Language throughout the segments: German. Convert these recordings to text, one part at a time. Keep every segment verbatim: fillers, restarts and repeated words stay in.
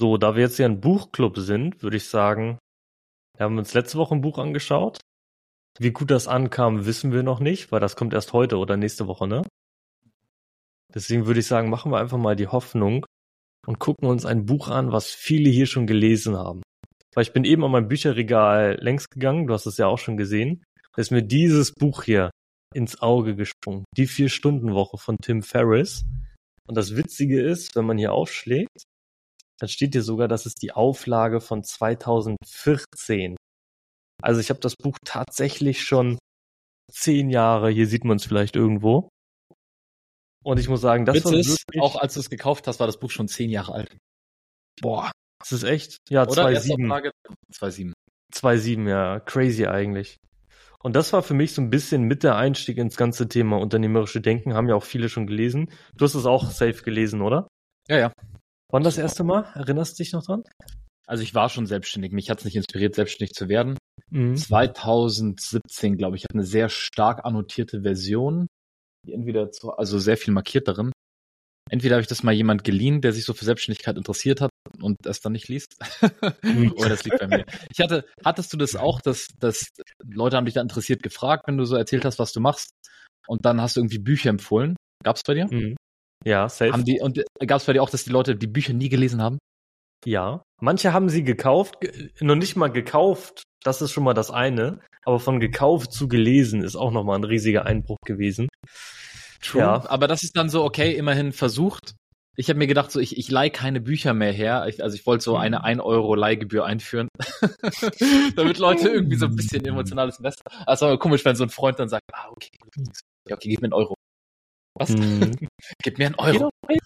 So, da wir jetzt hier ein Buchclub sind, würde ich sagen, wir haben uns letzte Woche ein Buch angeschaut. Wie gut das ankam, wissen wir noch nicht, weil das kommt erst heute oder nächste Woche, ne? Deswegen würde ich sagen, machen wir einfach mal die Hoffnung und gucken uns ein Buch an, was viele hier schon gelesen haben. Weil ich bin eben an mein Bücherregal längs gegangen, du hast es ja auch schon gesehen. Da ist mir dieses Buch hier ins Auge gesprungen. Die Vier-Stunden-Woche von Tim Ferriss. Und das Witzige ist, wenn man hier aufschlägt, dann steht hier sogar, das ist die Auflage von zweitausendvierzehn. Also ich habe das Buch tatsächlich schon zehn Jahre, hier sieht man es vielleicht irgendwo. Und ich muss sagen, das Witz war ist, wirklich... auch als du es gekauft hast, war das Buch schon zehn Jahre alt. Boah, das ist echt... Ja, Oder? zwei Erste Komma sieben. Auflage, zwei Komma sieben. zwei Komma sieben, ja. Crazy eigentlich. Und das war für mich so ein bisschen mit der Einstieg ins ganze Thema unternehmerische Denken. Haben ja auch viele schon gelesen. Du hast es auch safe gelesen, oder? Ja, ja. Wann das erste Mal? Erinnerst du dich noch dran? Also ich war schon selbstständig. Mich hat es nicht inspiriert, selbstständig zu werden. Mhm. zweitausendsiebzehn, glaube ich, hat eine sehr stark annotierte Version. Die entweder zu, also sehr viel markiert darin. Entweder habe ich das mal jemand geliehen, der sich so für Selbstständigkeit interessiert hat und es dann nicht liest. Oder das liegt bei mir. Ich hatte, hattest du das auch, dass, dass Leute haben dich da interessiert gefragt, wenn du so erzählt hast, was du machst, und dann hast du irgendwie Bücher empfohlen? Gab's bei dir? Mhm. Ja, safe. Haben die, und gab's bei dir auch, dass die Leute die Bücher nie gelesen haben? Ja. Manche haben sie gekauft, ge- noch nicht mal gekauft, das ist schon mal das eine, aber von gekauft zu gelesen ist auch nochmal ein riesiger Einbruch gewesen. True. Ja. Aber das ist dann so, okay, immerhin versucht. Ich habe mir gedacht, so ich, ich leihe keine Bücher mehr her. Ich, also ich wollte so eine ein Euro Leihgebühr einführen, damit Leute irgendwie so ein bisschen emotionales Invest. Also aber komisch, wenn so ein Freund dann sagt, ah, okay, ja, okay, gib mir einen Euro. Was? Mhm. Gib mir einen Euro.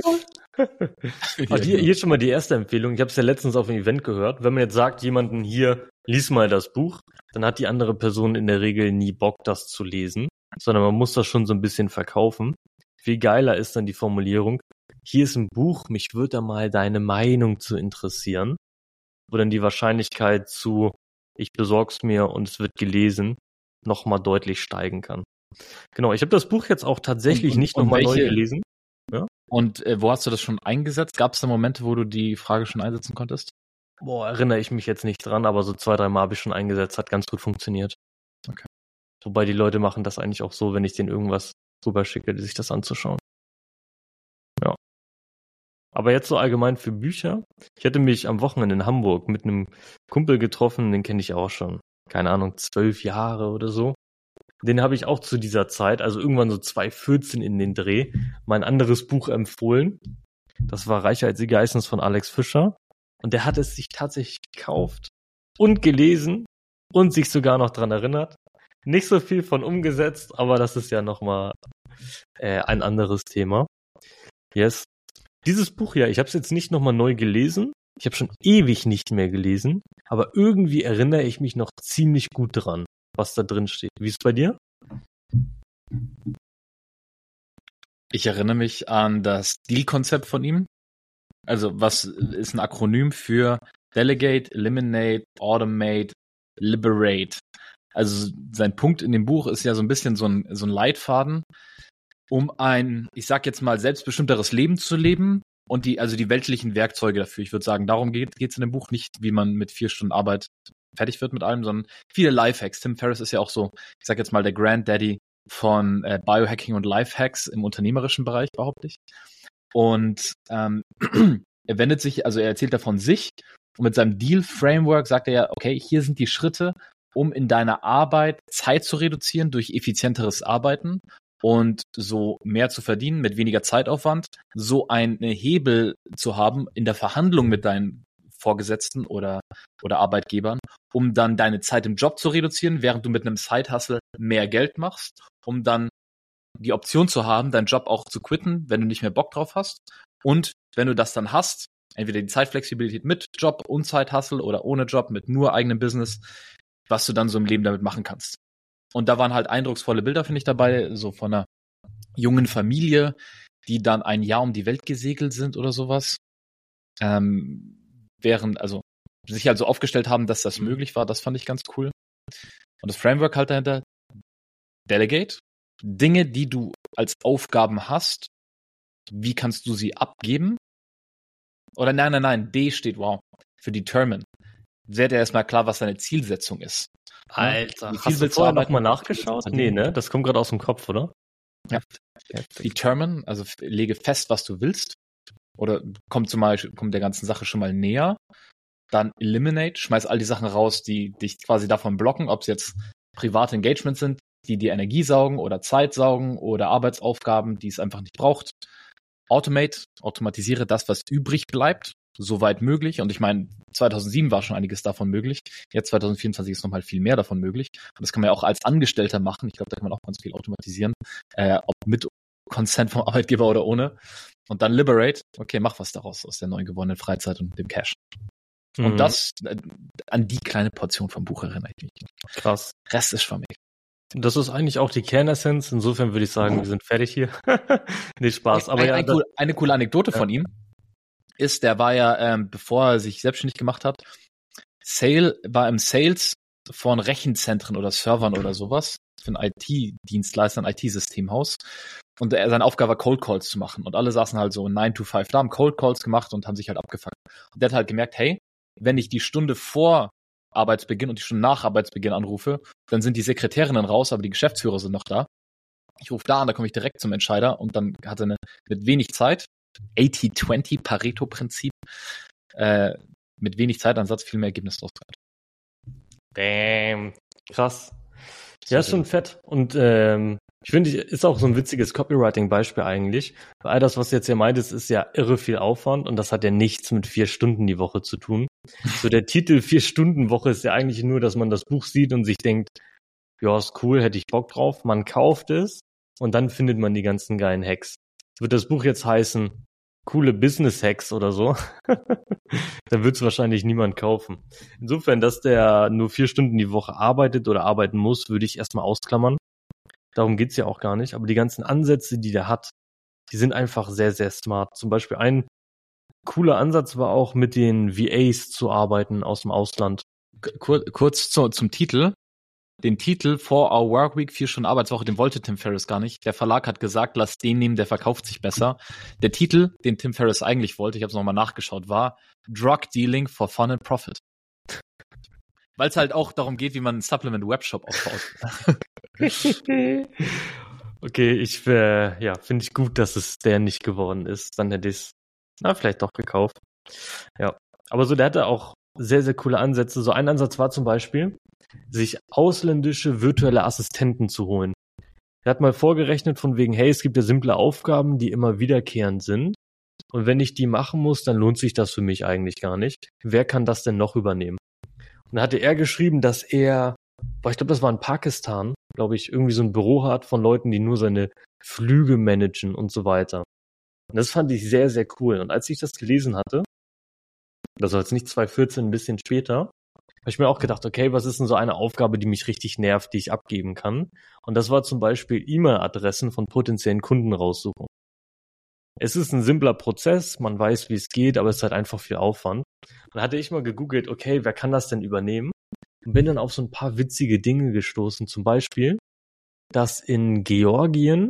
Aber hier, hier schon mal die erste Empfehlung. Ich habe es ja letztens auf einem Event gehört. Wenn man jetzt sagt, jemanden hier, lies mal das Buch, dann hat die andere Person in der Regel nie Bock, das zu lesen, sondern man muss das schon so ein bisschen verkaufen. Viel geiler ist dann die Formulierung, hier ist ein Buch, mich würde da mal deine Meinung zu interessieren, wo dann die Wahrscheinlichkeit zu, ich besorg's mir und es wird gelesen, nochmal deutlich steigen kann. Genau, ich habe das Buch jetzt auch tatsächlich Und- und- nicht und nochmal neu welche- gelesen. Und äh, wo hast du das schon eingesetzt? Gab es da Momente, wo du die Frage schon einsetzen konntest? Boah, erinnere ich mich jetzt nicht dran, aber so zwei, drei Mal habe ich schon eingesetzt, hat ganz gut funktioniert. Okay. Wobei die Leute machen das eigentlich auch so, wenn ich denen irgendwas rüberschicke, sich das anzuschauen. Ja. Aber jetzt so allgemein für Bücher. Ich hatte mich am Wochenende in Hamburg mit einem Kumpel getroffen, den kenne ich auch schon, keine Ahnung, zwölf Jahre oder so. Den habe ich auch zu dieser Zeit, also irgendwann so zweitausendvierzehn in den Dreh, mein anderes Buch empfohlen. Das war Reicher als die Geissens von Alex Fischer. Und der hat es sich tatsächlich gekauft und gelesen und sich sogar noch dran erinnert. Nicht so viel von umgesetzt, aber das ist ja nochmal äh, ein anderes Thema. Yes. Dieses Buch hier, ich habe es jetzt nicht nochmal neu gelesen. Ich habe schon ewig nicht mehr gelesen, aber irgendwie erinnere ich mich noch ziemlich gut dran, was da drin steht. Wie ist es bei dir? Ich erinnere mich an das Deal-Konzept von ihm. Also was ist ein Akronym für Delegate, Eliminate, Automate, Liberate. Also sein Punkt in dem Buch ist ja so ein bisschen so ein, so ein Leitfaden, um ein, ich sag jetzt mal, selbstbestimmteres Leben zu leben und die, also die weltlichen Werkzeuge dafür. Ich würde sagen, darum geht es in dem Buch nicht, wie man mit vier Stunden Arbeit fertig wird mit allem, sondern viele Lifehacks. Tim Ferriss ist ja auch so, ich sag jetzt mal, der Granddaddy von äh, Biohacking und Lifehacks im unternehmerischen Bereich, behaupte ich. Und ähm, er wendet sich, also er erzählt da von sich und mit seinem Deal-Framework sagt er ja, okay, hier sind die Schritte, um in deiner Arbeit Zeit zu reduzieren durch effizienteres Arbeiten und so mehr zu verdienen mit weniger Zeitaufwand, so einen Hebel zu haben in der Verhandlung mit deinen Vorgesetzten oder, oder Arbeitgebern, um dann deine Zeit im Job zu reduzieren, während du mit einem Side-Hustle mehr Geld machst, um dann die Option zu haben, deinen Job auch zu quitten, wenn du nicht mehr Bock drauf hast. Und wenn du das dann hast, entweder die Zeitflexibilität mit Job und Side-Hustle oder ohne Job mit nur eigenem Business, was du dann so im Leben damit machen kannst. Und da waren halt eindrucksvolle Bilder, finde ich, dabei, so von einer jungen Familie, die dann ein Jahr um die Welt gesegelt sind oder sowas. Ähm, während, also sich halt so aufgestellt haben, dass das möglich war, das fand ich ganz cool. Und das Framework halt dahinter, Delegate, Dinge, die du als Aufgaben hast, wie kannst du sie abgeben? Oder nein, nein, nein, D steht, wow, für Determine. Wird ja erstmal klar, was deine Zielsetzung ist. Alter, Wie viel hast du willst du vorher arbeiten? nochmal nachgeschaut? Nee, ne? Das kommt gerade aus dem Kopf, oder? Ja. Heftig. Determine, also f- lege fest, was du willst. Oder kommt zum Beispiel, kommt der ganzen Sache schon mal näher. Dann Eliminate, schmeiß all die Sachen raus, die dich quasi davon blocken, ob es jetzt private Engagements sind, die dir Energie saugen oder Zeit saugen oder Arbeitsaufgaben, die es einfach nicht braucht. Automate, automatisiere das, was übrig bleibt, soweit möglich. Und ich meine, zweitausendsieben war schon einiges davon möglich. Jetzt zweitausendvierundzwanzig ist nochmal viel mehr davon möglich. Und das kann man ja auch als Angestellter machen. Ich glaube, da kann man auch ganz viel automatisieren, äh, ob mit Consent vom Arbeitgeber oder ohne. Und dann Liberate, okay, mach was daraus aus der neu gewonnenen Freizeit und dem Cash. Und Mhm. das, äh, an die kleine Portion vom Buch erinnere ich mich. Krass. Rest ist schwammig. Das ist eigentlich auch die Kernessenz. Insofern würde ich sagen, wir sind fertig hier. Nee, Spaß. Aber ein, ja, ein das, cool, eine coole Anekdote Ja. von ihm ist, der war ja, ähm, bevor er sich selbstständig gemacht hat, Sale, war im Sales von Rechenzentren oder Servern oder sowas für ein I T-Dienstleister, ein I T-Systemhaus. Und er, seine Aufgabe war, Cold Calls zu machen. Und alle saßen halt so nine to five da, haben Cold Calls gemacht und haben sich halt abgefuckt. Und der hat halt gemerkt, hey, wenn ich die Stunde vor Arbeitsbeginn und die Stunde nach Arbeitsbeginn anrufe, dann sind die Sekretärinnen raus, aber die Geschäftsführer sind noch da. Ich rufe da an, da komme ich direkt zum Entscheider und dann hat er eine, mit wenig Zeit, achtzig zwanzig Pareto-Prinzip, äh, mit wenig Zeitansatz viel mehr Ergebnis draus gehabt. Damn. Krass. Ja, ist schon fett. Und ähm, ich finde, ist auch so ein witziges Copywriting-Beispiel eigentlich. Weil all das, was du jetzt hier meintest, ist ja irre viel Aufwand und das hat ja nichts mit vier Stunden die Woche zu tun. So der Titel Vier-Stunden-Woche ist ja eigentlich nur, dass man das Buch sieht und sich denkt, ja, ist cool, hätte ich Bock drauf. Man kauft es und dann findet man die ganzen geilen Hacks. Wird das Buch jetzt heißen, coole Business-Hacks oder so, dann wird es wahrscheinlich niemand kaufen. Insofern, dass der nur vier Stunden die Woche arbeitet oder arbeiten muss, würde ich erstmal ausklammern. Darum geht's ja auch gar nicht. Aber die ganzen Ansätze, die der hat, die sind einfach sehr, sehr smart. Zum Beispiel ein cooler Ansatz war auch, mit den V As zu arbeiten aus dem Ausland. Kur kurz zu, zum Titel. Den Titel four hour Workweek, vier Stunden Arbeitswoche, den wollte Tim Ferriss gar nicht. Der Verlag hat gesagt, lass den nehmen, der verkauft sich besser. Der Titel, den Tim Ferriss eigentlich wollte, ich habe es nochmal nachgeschaut, war Drug Dealing for Fun and Profit. Weil es halt auch darum geht, wie man einen Supplement-Webshop aufbaut. Okay, ich äh, ja, finde ich gut, dass es der nicht geworden ist. Dann hätte ich es na, vielleicht doch gekauft. Ja, aber so, der hatte auch sehr, sehr coole Ansätze. So ein Ansatz war zum Beispiel, sich ausländische virtuelle Assistenten zu holen. Er hat mal vorgerechnet von wegen, hey, es gibt ja simple Aufgaben, die immer wiederkehrend sind. Und wenn ich die machen muss, dann lohnt sich das für mich eigentlich gar nicht. Wer kann das denn noch übernehmen? Und dann hatte er geschrieben, dass er, boah, ich glaube, das war in Pakistan, glaube ich, irgendwie so ein Büro hat von Leuten, die nur seine Flüge managen und so weiter. Und das fand ich sehr, sehr cool. Und als ich das gelesen hatte, das war jetzt nicht zwanzig vierzehn, ein bisschen später, habe ich mir auch gedacht, okay, was ist denn so eine Aufgabe, die mich richtig nervt, die ich abgeben kann? Und das war zum Beispiel E-Mail-Adressen von potenziellen Kunden raussuchen. Es ist ein simpler Prozess, man weiß, wie es geht, aber es ist halt einfach viel Aufwand. Und dann hatte ich mal gegoogelt, okay, wer kann das denn übernehmen? Und bin dann auf so ein paar witzige Dinge gestoßen. Zum Beispiel, dass in Georgien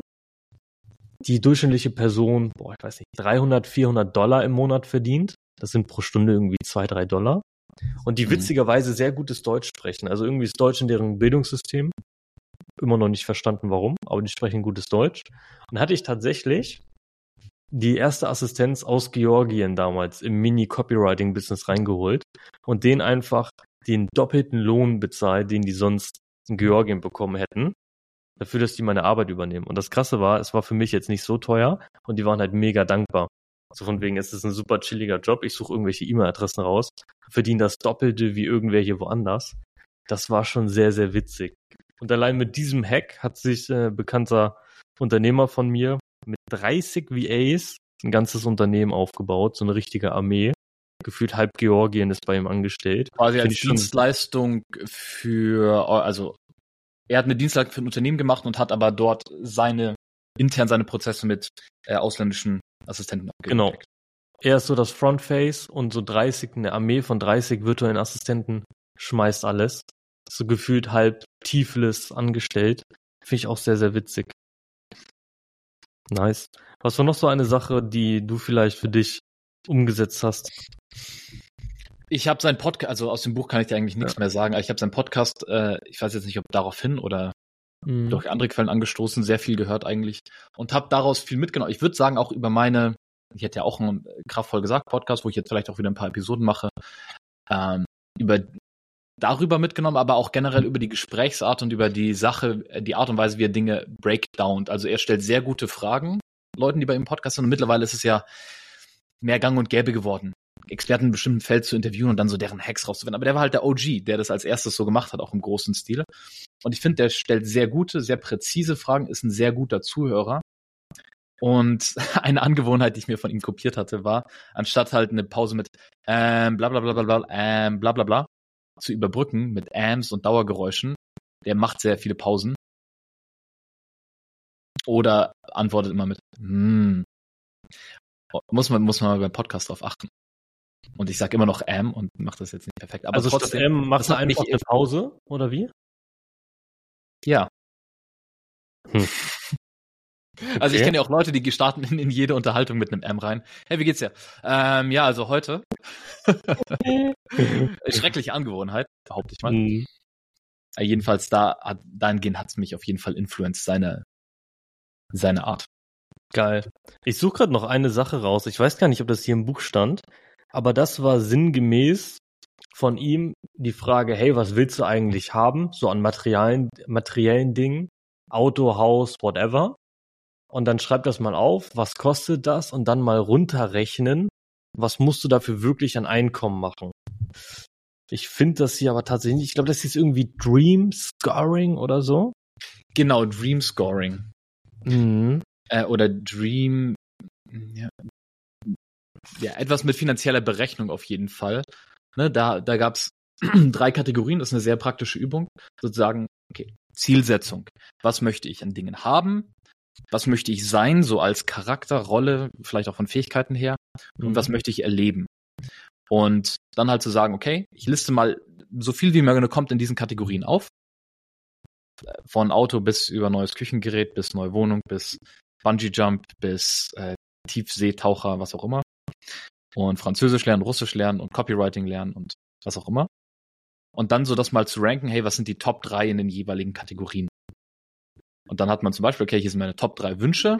die durchschnittliche Person, boah, ich weiß nicht, dreihundert, vierhundert Dollar im Monat verdient. Das sind pro Stunde irgendwie zwei, drei Dollar. Und die witzigerweise sehr gutes Deutsch sprechen. Also irgendwie ist Deutsch in deren Bildungssystem. Immer noch nicht verstanden, warum, aber die sprechen gutes Deutsch. Und dann hatte ich tatsächlich die erste Assistenz aus Georgien damals im Mini-Copywriting-Business reingeholt und denen einfach den doppelten Lohn bezahlt, den die sonst in Georgien bekommen hätten, dafür, dass die meine Arbeit übernehmen. Und das Krasse war, es war für mich jetzt nicht so teuer und die waren halt mega dankbar. So von wegen, es ist ein super chilliger Job, ich suche irgendwelche E-Mail-Adressen raus, verdiene das Doppelte wie irgendwer hier woanders. Das war schon sehr, sehr witzig. Und allein mit diesem Hack hat sich ein äh, bekannter Unternehmer von mir mit dreißig V As ein ganzes Unternehmen aufgebaut, so eine richtige Armee. Gefühlt halb Georgien ist bei ihm angestellt. Quasi Find als ich schon Dienstleistung für, also er hat eine Dienstleistung für ein Unternehmen gemacht und hat aber dort seine, intern seine Prozesse mit äh, ausländischen Assistenten abgedeckt. Genau. Er ist so das Frontface und so dreißig, eine Armee von dreißig virtuellen Assistenten schmeißt alles. So gefühlt halb Tiflis angestellt. Finde ich auch sehr, sehr witzig. Nice. Was war noch so eine Sache, die du vielleicht für dich umgesetzt hast. Ich habe seinen Podcast, also aus dem Buch kann ich dir eigentlich nichts ja. mehr sagen, aber ich habe seinen Podcast, äh, ich weiß jetzt nicht, ob daraufhin oder mhm. durch andere Quellen angestoßen, sehr viel gehört eigentlich und habe daraus viel mitgenommen. Ich würde sagen, auch über meine, ich hätte ja auch einen kraftvoll gesagt Podcast, wo ich jetzt vielleicht auch wieder ein paar Episoden mache, ähm, über darüber mitgenommen, aber auch generell über die Gesprächsart und über die Sache, die Art und Weise, wie er Dinge breakdownt. Also er stellt sehr gute Fragen Leuten, die bei ihm im Podcast sind und mittlerweile ist es ja mehr gang und gäbe geworden, Experten in einem bestimmten Feld zu interviewen und dann so deren Hacks rauszufinden. Aber der war halt der O G, der das als erstes so gemacht hat, auch im großen Stil. Und ich finde, der stellt sehr gute, sehr präzise Fragen, ist ein sehr guter Zuhörer. Und eine Angewohnheit, die ich mir von ihm kopiert hatte, war, anstatt halt eine Pause mit ähm, bla bla bla bla bla, ähm, bla bla bla zu überbrücken mit Ams und Dauergeräuschen, der macht sehr viele Pausen. Oder antwortet immer mit hm. Muss man, muss man mal beim Podcast drauf achten. Und ich sage immer noch Am und mache das jetzt nicht perfekt. Aber also trotzdem, statt M machst du einfach eine Pause, oder wie? Ja. Hm. Also okay. Ich kenne ja auch Leute, die starten in, in jede Unterhaltung mit einem M rein. Hey, wie geht's dir? Ähm, ja, also heute. Schreckliche Angewohnheit, behaupte ich mal. Mhm. Jedenfalls da, dahingehend hat's mich auf jeden Fall influenced, seine, seine Art. Geil. Ich suche gerade noch eine Sache raus. Ich weiß gar nicht, ob das hier im Buch stand, aber das war sinngemäß von ihm die Frage, hey, was willst du eigentlich haben? So an materiellen, materiellen Dingen, Auto, Haus, whatever. Und dann schreib das mal auf, was kostet das? Und dann mal runterrechnen, was musst du dafür wirklich an Einkommen machen? Ich finde das hier aber tatsächlich, ich glaube, das ist irgendwie Dream Scoring oder so. Genau, Dream Scoring. Mhm. Äh, oder Dream, ja, ja, etwas mit finanzieller Berechnung auf jeden Fall. Ne, da da gab es drei Kategorien, das ist eine sehr praktische Übung. Sozusagen, okay, Zielsetzung. Was möchte ich an Dingen haben? Was möchte ich sein, so als Charakter, Rolle, vielleicht auch von Fähigkeiten her? Und mhm. was möchte ich erleben? Und dann halt zu sagen, okay, ich liste mal so viel wie möglich kommt in diesen Kategorien auf. Von Auto bis über neues Küchengerät, bis neue Wohnung, bis Bungee-Jump, bis äh, Tiefseetaucher, was auch immer. Und Französisch lernen, Russisch lernen und Copywriting lernen und was auch immer. Und dann so das mal zu ranken, hey, was sind die Top drei in den jeweiligen Kategorien? Und dann hat man zum Beispiel, okay, hier sind meine Top drei Wünsche.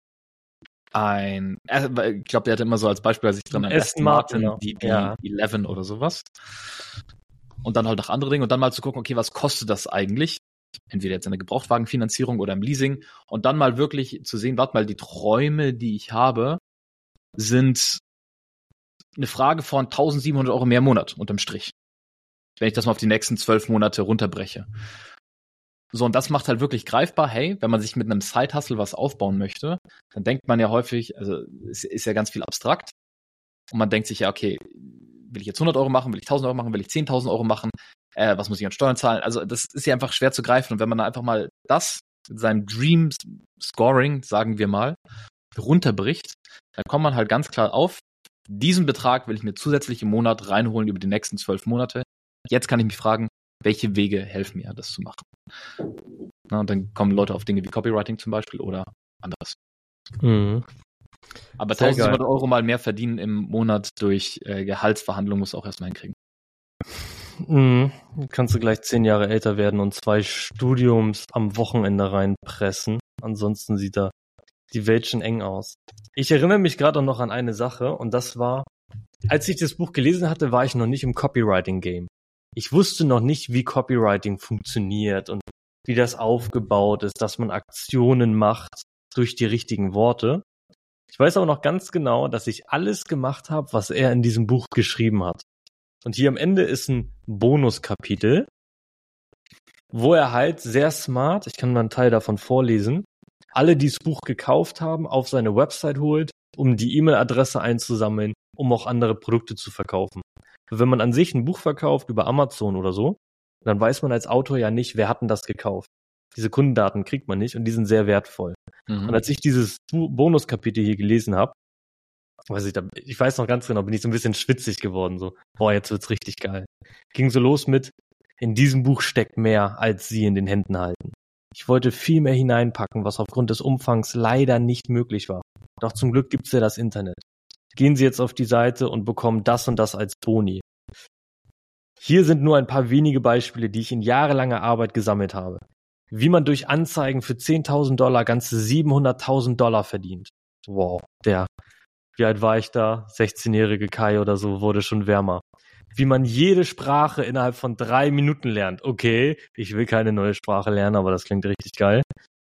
Ein, äh, ich glaube, der hatte immer so als Beispiel, als ich dran an Aston Martin, die D B elf oder sowas. Und dann halt noch andere Dinge. Und dann mal zu gucken, okay, was kostet das eigentlich? Entweder jetzt in der Gebrauchtwagenfinanzierung oder im Leasing. Und dann mal wirklich zu sehen, warte mal, die Träume, die ich habe, sind eine Frage von eintausendsiebenhundert Euro mehr im Monat unterm Strich. Wenn ich das mal auf die nächsten zwölf Monate runterbreche. So, und das macht halt wirklich greifbar, hey, wenn man sich mit einem Side-Hustle was aufbauen möchte, dann denkt man ja häufig, also es ist ja ganz viel abstrakt. Und man denkt sich ja, okay, will ich jetzt hundert Euro machen, will ich tausend Euro machen, will ich zehntausend Euro machen, äh, was muss ich an Steuern zahlen? Also das ist ja einfach schwer zu greifen. Und wenn man da einfach mal das, sein Dream Scoring, sagen wir mal, runterbricht, dann kommt man halt ganz klar auf, diesen Betrag will ich mir zusätzlich im Monat reinholen über die nächsten zwölf Monate. Jetzt kann ich mich fragen, welche Wege helfen mir, das zu machen? Na, und dann kommen Leute auf Dinge wie Copywriting zum Beispiel oder anderes. Mhm. Aber eintausendsiebenhundert Euro mal mehr verdienen im Monat durch äh, Gehaltsverhandlungen muss auch erstmal hinkriegen. Mhm. Kannst du gleich zehn Jahre älter werden und zwei Studiums am Wochenende reinpressen. Ansonsten sieht da die Welt schon eng aus. Ich erinnere mich gerade noch an eine Sache und das war, als ich das Buch gelesen hatte, war ich noch nicht im Copywriting-Game. Ich wusste noch nicht, wie Copywriting funktioniert und wie das aufgebaut ist, dass man Aktionen macht durch die richtigen Worte. Ich weiß aber noch ganz genau, dass ich alles gemacht habe, was er in diesem Buch geschrieben hat. Und hier am Ende ist ein Bonuskapitel, wo er halt sehr smart, ich kann mal einen Teil davon vorlesen, alle, die das Buch gekauft haben, auf seine Website holt, um die E-Mail-Adresse einzusammeln, um auch andere Produkte zu verkaufen. Wenn man an sich ein Buch verkauft über Amazon oder so, dann weiß man als Autor ja nicht, wer hat denn das gekauft. Diese Kundendaten kriegt man nicht und die sind sehr wertvoll. Mhm. Und als ich dieses Bonuskapitel hier gelesen habe, weiß ich, ich weiß noch ganz genau, bin ich so ein bisschen schwitzig geworden, so, boah, jetzt wird's richtig geil. Ging so los mit, in diesem Buch steckt mehr, als Sie in den Händen halten. Ich wollte viel mehr hineinpacken, was aufgrund des Umfangs leider nicht möglich war. Doch zum Glück gibt's ja das Internet. gehen Sie jetzt auf die Seite und bekommen das und das als Boni. Hier sind nur ein paar wenige Beispiele, die ich in jahrelanger Arbeit gesammelt habe. Wie man durch Anzeigen für zehntausend Dollar ganze siebenhunderttausend Dollar verdient. Wow, der, wie alt war ich da? sechzehnjährige Kai oder so, wurde schon wärmer. Wie man jede Sprache innerhalb von drei Minuten lernt. Okay, ich will keine neue Sprache lernen, aber das klingt richtig geil.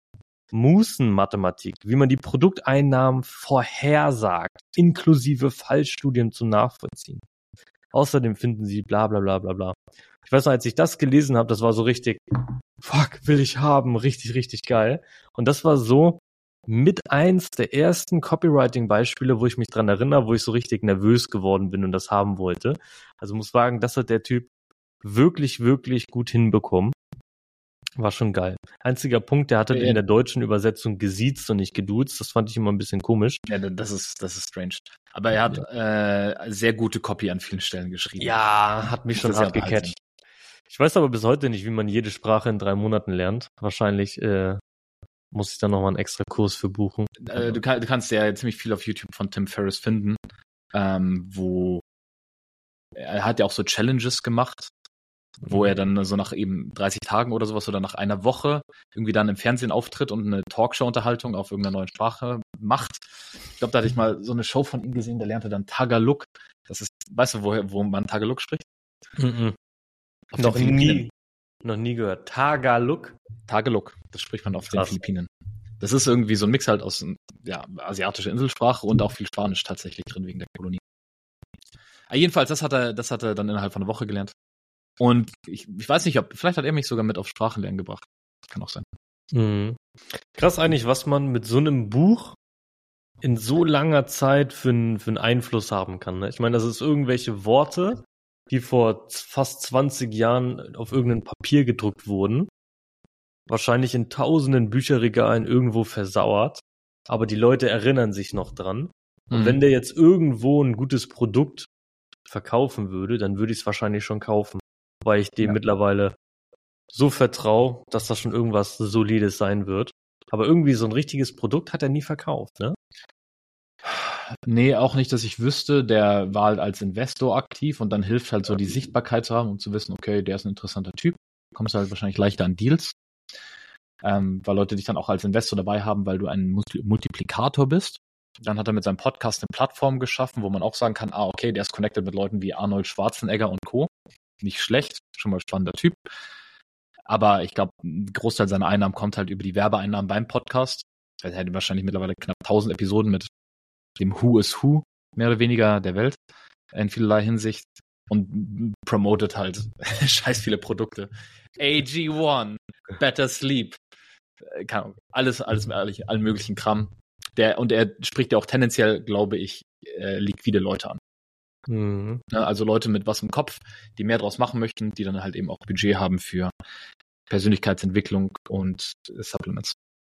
Musenmathematik, wie man die Produkteinnahmen vorhersagt, inklusive Fallstudien zum Nachvollziehen. Außerdem finden Sie bla bla bla bla bla. Ich weiß noch, als ich das gelesen habe, das war so richtig, fuck, will ich haben, richtig, richtig geil. Und das war so mit eins der ersten Copywriting-Beispiele, wo ich mich dran erinnere, wo ich so richtig nervös geworden bin und das haben wollte. Also muss sagen, das hat der Typ wirklich, wirklich gut hinbekommen. War schon geil. Einziger Punkt, der hatte Ja. in der deutschen Übersetzung gesiezt und nicht geduzt. Das fand ich immer ein bisschen komisch. Ja, das ist, das ist strange. Aber er hat ja. äh, sehr gute Copy an vielen Stellen geschrieben. Ja, hat mich schon hart gecatcht. Ich weiß aber bis heute nicht, wie man jede Sprache in drei Monaten lernt. Wahrscheinlich äh, muss ich da nochmal einen extra Kurs für buchen. Äh, du, kann, du kannst ja ziemlich viel auf YouTube von Tim Ferriss finden, ähm, wo er hat ja auch so Challenges gemacht, wo er dann so nach eben dreißig Tagen oder sowas oder nach einer Woche irgendwie dann im Fernsehen auftritt und eine Talkshow-Unterhaltung auf irgendeiner neuen Sprache macht. Ich glaube, da hatte ich mal so eine Show von ihm gesehen, der lernte dann Tagalog. Das ist, weißt du, woher, wo man Tagalog spricht? Mhm. Noch nie, noch nie gehört. Tagalog? Tagalog, das spricht man auf Krass. den Philippinen. Das ist irgendwie so ein Mix halt aus ja, asiatischer Inselsprache und auch viel Spanisch tatsächlich drin wegen der Kolonie. Aber jedenfalls, das hat er, das hat er dann innerhalb von einer Woche gelernt. Und ich, ich weiß nicht, ob, vielleicht hat er mich sogar mit auf Sprachenlernen gebracht. Das kann auch sein. Mhm. Krass eigentlich, was man mit so einem Buch in so langer Zeit für, n, für einen Einfluss haben kann. Ne? Ich meine, das ist irgendwelche Worte, die vor fast zwanzig Jahren auf irgendein Papier gedruckt wurden. Wahrscheinlich in tausenden Bücherregalen irgendwo versauert. Aber die Leute erinnern sich noch dran. Und Mhm. wenn der jetzt irgendwo ein gutes Produkt verkaufen würde, dann würde ich es wahrscheinlich schon kaufen. Weil ich dem ja. mittlerweile so vertraue, dass das schon irgendwas Solides sein wird. Aber irgendwie so ein richtiges Produkt hat er nie verkauft, ne? Nee, auch nicht, dass ich wüsste. Der war halt als Investor aktiv und dann hilft halt so die Sichtbarkeit zu haben und zu wissen, okay, der ist ein interessanter Typ. Kommst halt wahrscheinlich leichter an Deals, ähm, weil Leute dich dann auch als Investor dabei haben, weil du ein Multi- Multiplikator bist. Dann hat er mit seinem Podcast eine Plattform geschaffen, wo man auch sagen kann, ah, okay, der ist connected mit Leuten wie Arnold Schwarzenegger und Co. Nicht schlecht, schon mal spannender Typ. Aber ich glaube, ein Großteil seiner Einnahmen kommt halt über die Werbeeinnahmen beim Podcast. Er hätte wahrscheinlich mittlerweile knapp tausend Episoden mit dem Who is Who, mehr oder weniger der Welt, in vielerlei Hinsicht. Und promotet halt scheiß viele Produkte. A G eins, Better Sleep, keine Ahnung, alles, alles, alles, allen möglichen Kram. Der, und er spricht ja auch tendenziell, glaube ich, äh, liquide Leute an. Mhm. Also Leute mit was im Kopf, die mehr draus machen möchten, die dann halt eben auch Budget haben für Persönlichkeitsentwicklung und Supplements.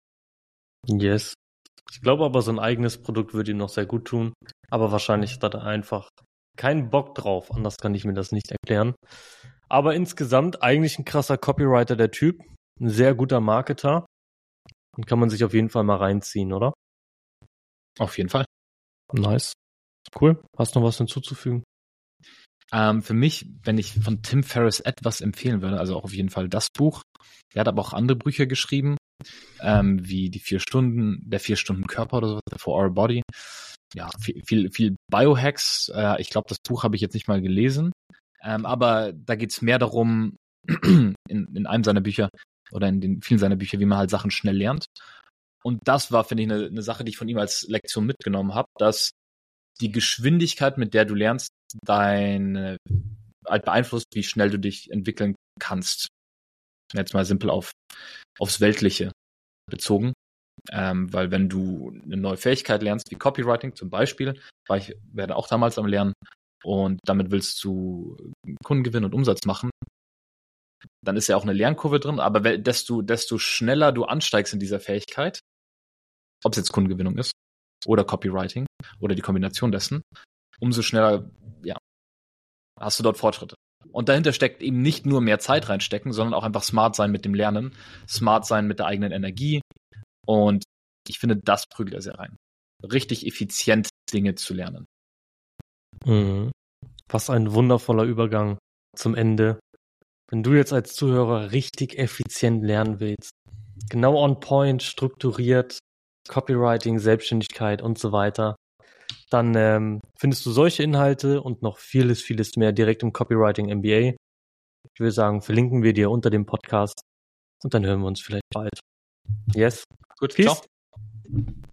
Yes. Ich glaube aber, so ein eigenes Produkt würde ihm noch sehr gut tun. Aber wahrscheinlich hat er einfach keinen Bock drauf. Anders kann ich mir das nicht erklären. Aber insgesamt eigentlich ein krasser Copywriter, der Typ. Ein sehr guter Marketer. Und kann man sich auf jeden Fall mal reinziehen, oder? Auf jeden Fall. Nice. Cool. Hast du noch was hinzuzufügen? Ähm, für mich, wenn ich von Tim Ferriss etwas empfehlen würde, also auch auf jeden Fall das Buch. Er hat aber auch andere Bücher geschrieben, ähm, wie die vier Stunden, der vier Stunden Körper oder so, der four hour Body. Ja, viel, viel, viel Biohacks. Äh, ich glaube, das Buch habe ich jetzt nicht mal gelesen. Ähm, aber da geht's mehr darum, in, in einem seiner Bücher oder in den vielen seiner Bücher, wie man halt Sachen schnell lernt. Und das war, finde ich, eine, eine Sache, die ich von ihm als Lektion mitgenommen habe, dass die Geschwindigkeit, mit der du lernst, deine halt beeinflusst, wie schnell du dich entwickeln kannst. Jetzt mal simpel auf aufs Weltliche bezogen. Ähm, weil wenn du eine neue Fähigkeit lernst, wie Copywriting zum Beispiel, war ich werde auch damals am Lernen und damit willst du Kundengewinn und Umsatz machen, dann ist ja auch eine Lernkurve drin, aber desto, desto schneller du ansteigst in dieser Fähigkeit, ob es jetzt Kundengewinnung ist oder Copywriting oder die Kombination dessen, umso schneller, ja, hast du dort Fortschritte. Und dahinter steckt eben nicht nur mehr Zeit reinstecken, sondern auch einfach smart sein mit dem Lernen, smart sein mit der eigenen Energie. Und ich finde, das prügelt er sehr rein. Richtig effizient Dinge zu lernen. Mhm. Was ein wundervoller Übergang zum Ende. Wenn du jetzt als Zuhörer richtig effizient lernen willst, genau on point, strukturiert, Copywriting, Selbstständigkeit und so weiter, dann ähm, findest du solche Inhalte und noch vieles, vieles mehr direkt im Copywriting M B A. Ich würde sagen, verlinken wir dir unter dem Podcast und dann hören wir uns vielleicht bald. Yes. Gut, Peace. ciao.